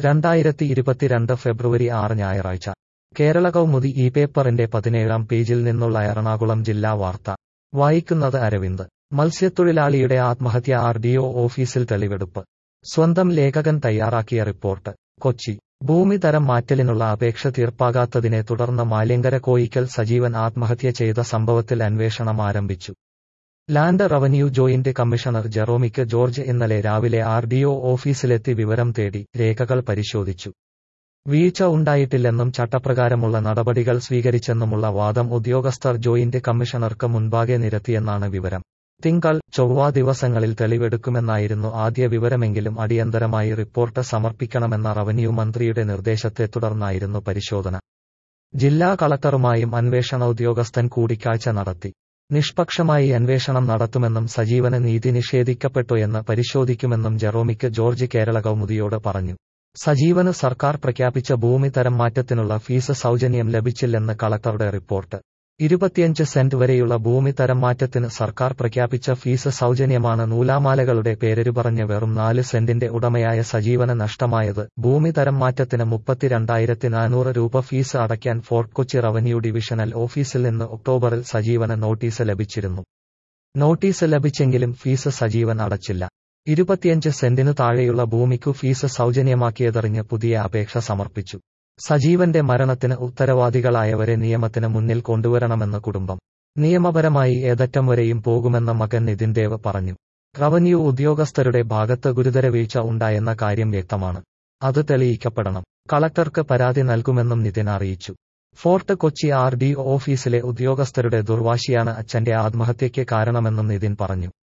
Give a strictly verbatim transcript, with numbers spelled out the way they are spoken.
രണ്ടായിരത്തി ഇരുപത്തിരണ്ട് ഫെബ്രുവരി ആറ് ഞായറാഴ്ച കേരള കൗമുദി ഈ പേപ്പറിന്റെ പതിനേഴാം പേജിൽ നിന്നുള്ള എറണാകുളം ജില്ലാ വാർത്ത വായിക്കുന്നത് അരവിന്ദ്. മത്സ്യത്തൊഴിലാളിയുടെ ആത്മഹത്യ ആർ ഡി ഒ ഓഫീസിൽ തെളിവെടുപ്പ്. സ്വന്തം ലേഖകൻ തയ്യാറാക്കിയ റിപ്പോർട്ട്. കൊച്ചി. ഭൂമി തരം മാറ്റലിനുള്ള അപേക്ഷ തീർപ്പാകാത്തതിനെ തുടർന്ന് മാലിയങ്കര കോയിക്കൽ സജീവൻ ആത്മഹത്യ ചെയ്ത സംഭവത്തിൽ അന്വേഷണം ആരംഭിച്ചു. Land revenue joint commissioner Jeromic George ഇന്നലെ രാവിലെ ആർ ഡി ഒ ഓഫീസിലെത്തി വിവരം തേടി രേഖകൾ പരിശോധിച്ചു. വീഴ്ച ഉണ്ടായിട്ടില്ലെന്നും ചട്ടപ്രകാരമുള്ള നടപടികൾ സ്വീകരിച്ചെന്നുമുള്ള വാദം ഉദ്യോഗസ്ഥർ ജോയിന്റ് കമ്മീഷണർക്ക് മുൻപാകെ നിരത്തിയെന്നാണ് വിവരം. തിങ്കൾ, ചൊവ്വ ദിവസങ്ങളിൽ തെളിവെടുക്കുമെന്നായിരുന്നു ആദ്യ വിവരമെങ്കിലും അടിയന്തരമായി റിപ്പോർട്ട് സമർപ്പിക്കണമെന്ന റവന്യൂ മന്ത്രിയുടെ നിർദ്ദേശത്തെ തുടർന്നായിരുന്നു പരിശോധന. ജില്ലാ കളക്ടറുമായും അന്വേഷണ ഉദ്യോഗസ്ഥൻ കൂടിക്കാഴ്ച നടത്തി. നിഷ്പക്ഷമായി അന്വേഷണം നടത്തുമെന്നും സജീവന് നീതി നിഷേധിക്കപ്പെട്ടുവെന്ന് പരിശോധിക്കുമെന്നും ജെറോമിക് ജോർജ് കേരള കൗമുദിയോട് പറഞ്ഞു. സജീവന് സർക്കാർ പ്രഖ്യാപിച്ച ഭൂമി തരം മാറ്റത്തിനുള്ള ഫീസ് സൗജന്യം ലഭിച്ചില്ലെന്ന് കളക്ടറുടെ റിപ്പോർട്ട്. ഇരുപത്തിയഞ്ച് സെന്റ് വരെയുള്ള ഭൂമി തരം മാറ്റത്തിന് സർക്കാർ പ്രഖ്യാപിച്ച ഫീസ് സൗജന്യമാണ് നൂലാമാലകളുടെ പേരരു പറഞ്ഞ് വെറും നാല് സെന്റിന്റെ ഉടമയായ സജീവന് നഷ്ടമായത്. ഭൂമി തരം മാറ്റത്തിന് മുപ്പത്തിരണ്ടായിരത്തി നാനൂറ് രൂപ ഫീസ് അടയ്ക്കാൻ ഫോർട്ട് കൊച്ചി റവന്യൂ ഡിവിഷണൽ ഓഫീസിൽ നിന്ന് ഒക്ടോബറിൽ സജീവന് നോട്ടീസ് ലഭിച്ചിരുന്നു. നോട്ടീസ് ലഭിച്ചെങ്കിലും ഫീസ് സജീവൻ അടച്ചില്ല. ഇരുപത്തിയഞ്ച് സെന്റിനു താഴെയുള്ള ഭൂമിക്കു ഫീസ് സൗജന്യമാക്കിയതറിഞ്ഞ് പുതിയ അപേക്ഷ സമർപ്പിച്ചു. സജീവന്റെ മരണത്തിന് ഉത്തരവാദികളായവരെ നിയമത്തിന് മുന്നിൽ കൊണ്ടുവരണമെന്ന് കുടുംബം. നിയമപരമായി ഏതറ്റം വരെയും പോകുമെന്ന് മകൻ നിതിൻ ദേവ് പറഞ്ഞു. റവന്യൂ ഉദ്യോഗസ്ഥരുടെ ഭാഗത്ത് ഗുരുതര വീഴ്ച ഉണ്ടായെന്ന കാര്യം വ്യക്തമാണ്. അത് തെളിയിക്കപ്പെടണം. കളക്ടർക്ക് പരാതി നൽകുമെന്നും നിതിൻ അറിയിച്ചു. Fort Kochi R D O ഓഫീസിലെ ഉദ്യോഗസ്ഥരുടെ ദുർവാശിയാണ് അച്ഛന്റെ ആത്മഹത്യയ്ക്ക് കാരണമെന്നും നിതിൻ പറഞ്ഞു.